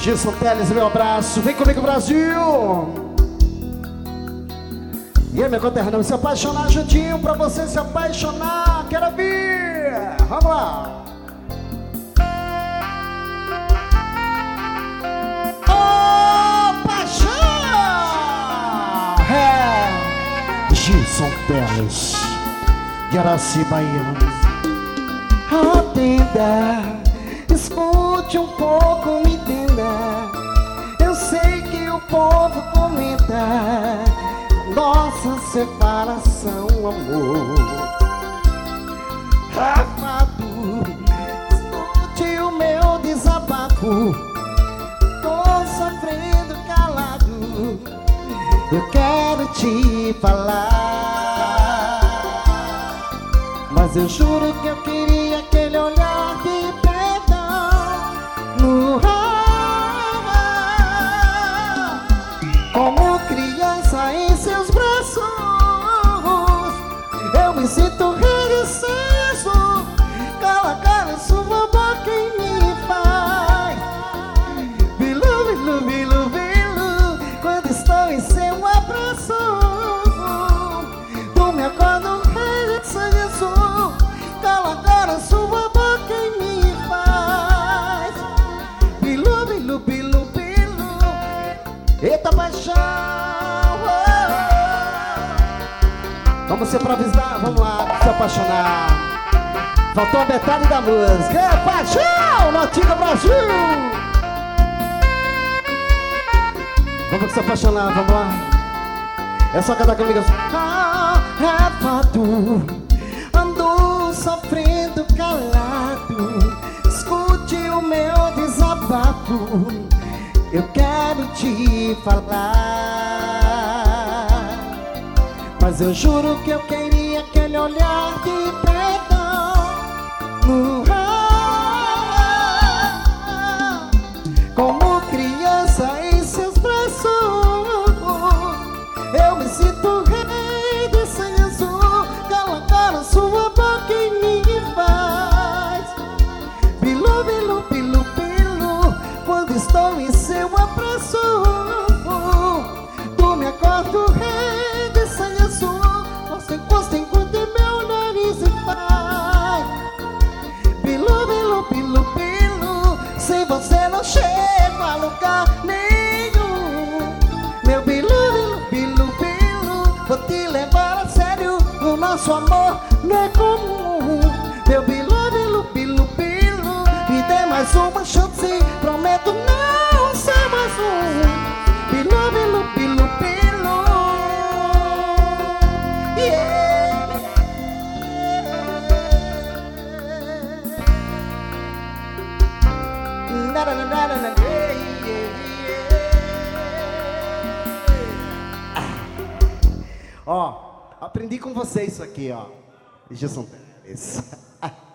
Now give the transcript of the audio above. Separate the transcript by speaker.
Speaker 1: Gilson Teles, meu abraço. Vem comigo, Brasil. E aí, meu conterrâneo, se apaixonar juntinho pra você se apaixonar. Quero vir. Vamos lá. Gilson Teles, de Araci, Bahia.
Speaker 2: Atenda, escute um pouco, me entenda. Eu sei que o povo comenta nossa separação, amor. Amado, escute o meu desabafo. Tô sofrendo calado, eu quero te falar, mas eu juro que eu queria aquele olhar de perdão no ar. Como criança em seus braços, eu me sinto receso. Cala, cala, sua boca em me faz bilu, bilu, bilu, bilu. Quando estou em seu abraço, tu me acorda receso. Cala agora sua boca em me faz bilu, bilu, bilu, bilu. Eita paixão, vamos se improvisar, vamos lá, se apaixonar. Faltou a metade da música. É paixão, Nativa Brasil. Vamos se apaixonar, vamos lá. É só cantar comigo assim. É fato, ando sofrendo calado. Escute o meu desabafo, eu quero te falar, mas eu juro que eu queria aquele olhar de perdão no ar. Como criança em seus braços, eu me sinto rei desse azul. Cala, cala, sua boca em me faz bilu, bilu, bilu, bilu. Quando estou em seu abraço, tu me acorda o rei desse azul. Você encosta enquanto meu nariz e faz bilu, bilu, bilu, bilu. Sem você não chego a lugar nenhum. Meu bilu, bilu, bilu, bilu. Vou te levar a sério, o nosso amor não é comum. Meu bilu, bilu, bilu, bilu. Me dê mais uma chance, prometo não ser mais um. Bilu, bilu, bilu, bilu. Yeah. Na, na, na, na, na, yeah, yeah, yeah.
Speaker 1: Ó, aprendi com você isso aqui, ó. Gilson Teles.